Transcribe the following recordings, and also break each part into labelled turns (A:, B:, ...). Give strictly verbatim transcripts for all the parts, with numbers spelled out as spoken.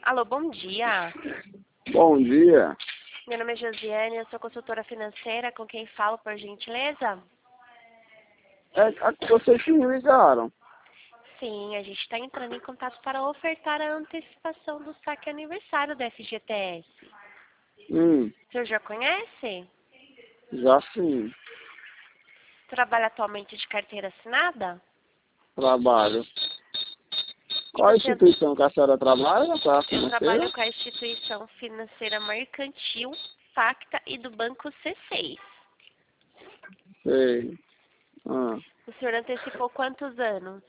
A: Alô, bom dia.
B: Bom dia.
A: Meu nome é Josiane, eu sou consultora financeira. Com quem falo, por gentileza?
B: É a que vocês me ligaram.
A: Sim, a gente está entrando em contato para ofertar a antecipação do saque aniversário da F G T S.
B: Hum,
A: O senhor já conhece?
B: já sim.
A: Trabalha atualmente de carteira assinada?
B: Trabalho.
A: E
B: Qual a
A: você
B: instituição que a senhora trabalha? Para
A: eu
B: financeira?
A: trabalho com a instituição financeira mercantil, Facta e do Banco C seis.
B: Sei. Ah.
A: O senhor antecipou quantos anos?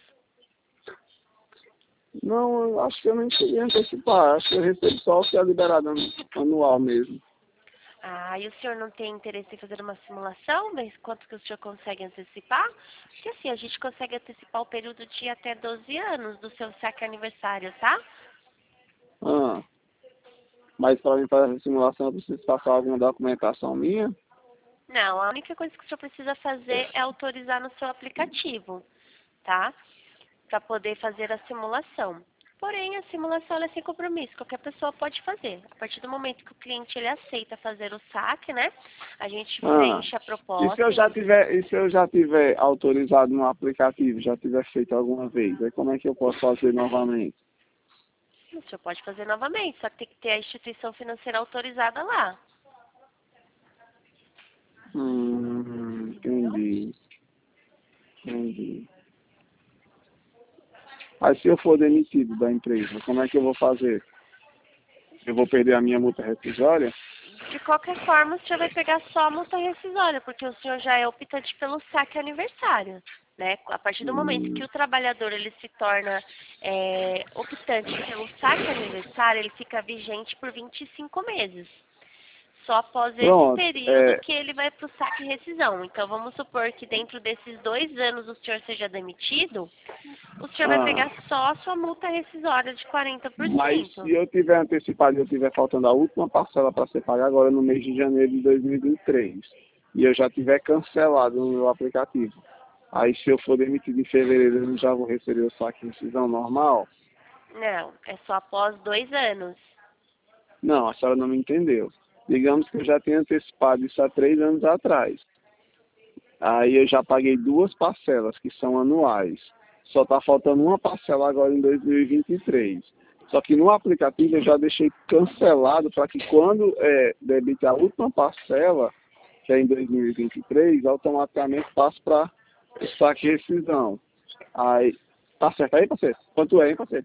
B: Não, eu acho que eu nem cheguei a antecipar. Acho que eu recebo só o que é liberado anu- anual mesmo.
A: Ah, e o senhor não tem interesse em fazer uma simulação? Ver quanto que o senhor consegue antecipar? Porque assim, a gente consegue antecipar o período de até doze anos do seu saque aniversário, tá?
B: Ah. Mas para mim fazer a simulação eu preciso passar alguma documentação minha?
A: Não, a única coisa que o senhor precisa fazer é autorizar no seu aplicativo, tá? Para poder fazer a simulação. Porém, a simulação ela é sem compromisso, qualquer pessoa pode fazer. A partir do momento que o cliente ele aceita fazer o saque, né? A gente
B: Ah.
A: preenche a
B: E se
A: proposta.
B: eu já tiver, e se eu já tiver autorizado no aplicativo, já tiver feito alguma vez, aí como é que eu posso fazer novamente?
A: O senhor pode fazer novamente, só que tem que ter a instituição financeira autorizada lá.
B: Hum, entendi. Entendi. Aí se eu for demitido da empresa, como é que eu vou fazer? Eu vou perder a minha multa rescisória?
A: De qualquer forma, o senhor vai pegar só a multa rescisória, porque o senhor já é optante pelo saque aniversário. Né? A partir do momento que
B: Hum,
A: o trabalhador ele se torna é, optante pelo saque aniversário, ele fica vigente por vinte e cinco meses. Só após esse
B: pronto.
A: período
B: É,
A: que ele vai para o saque rescisão. Então, vamos supor que dentro desses dois anos o senhor seja demitido, o senhor vai
B: ah,
A: pegar só a sua multa rescisória de quarenta por
B: mas
A: cento.
B: se eu tiver antecipado e eu tiver faltando a última parcela para ser paga agora no mês de janeiro de dois mil e vinte e três, e eu já tiver cancelado no meu aplicativo, aí se eu for demitido em fevereiro, eu já vou receber o saque de rescisão normal?
A: Não, é só após dois anos.
B: Não, a senhora não me entendeu. Digamos que eu já tenha antecipado isso há três anos atrás. Aí eu já paguei duas parcelas, que são anuais. Só está faltando uma parcela agora em dois mil e vinte e três. Só que no aplicativo eu já deixei cancelado para que quando é, debite a última parcela, que é em dois mil e vinte e três, automaticamente passe para o saque e rescisão. Aí, tá certo aí, parceiro? Quanto é, hein, parceiro?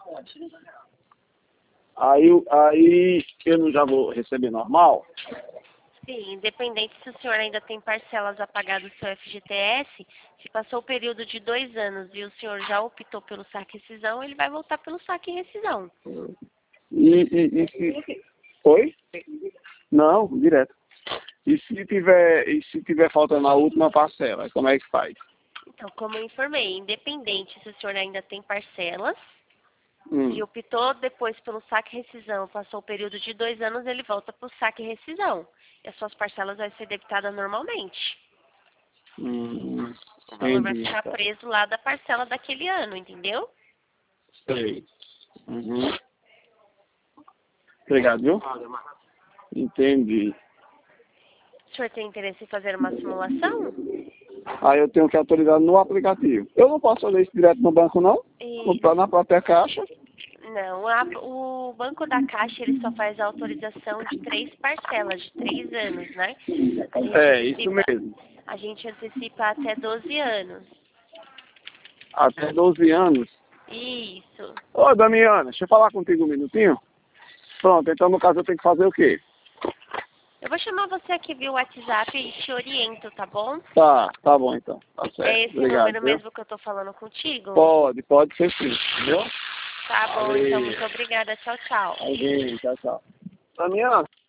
B: Aí, eu- aí eu não já vou receber normal?
A: Sim, independente se o senhor ainda tem parcelas a pagar do seu F G T S, se passou o período de dois anos e o senhor já optou pelo saque e rescisão, ele vai voltar pelo saque e rescisão.
B: E, e, e se... Oi? Não, direto. E se tiver, e se tiver faltando a última parcela, como é que faz?
A: Então, como eu informei, independente se o senhor ainda tem parcelas
B: Hum,
A: e optou depois pelo saque e rescisão, passou o período de dois anos, ele volta para o saque e rescisão. E as suas parcelas vão ser debitadas normalmente.
B: hum,
A: O valor vai
B: entendi,
A: ficar
B: tá.
A: preso lá da parcela daquele ano, entendeu?
B: Sei. Uhum. Obrigado, viu? Entendi.
A: O senhor tem interesse em fazer uma simulação?
B: Aí eu tenho que autorizar no aplicativo. Eu não posso fazer isso direto no banco, não?
A: E
B: Comprar na própria caixa?
A: não, a- o Banco da Caixa ele só faz a autorização de três parcelas, de três anos, né? A gente
B: É, isso
A: antecipa,
B: mesmo.
A: a gente antecipa até doze anos.
B: Até doze anos.
A: Isso.
B: Ô, Damiana, deixa eu falar contigo um minutinho. Pronto, então no caso eu tenho que fazer o quê?
A: Eu vou chamar você aqui via WhatsApp e te oriento, tá bom?
B: Tá, tá bom então. Tá
A: É
B: certo.
A: esse
B: Obrigado,
A: número
B: viu?
A: mesmo que eu tô falando contigo?
B: Pode, pode ser sim, viu?
A: Tá bom, então
B: Valeu.
A: muito obrigada. Tchau, tchau.
B: Alguém, tchau, tchau. Damiana.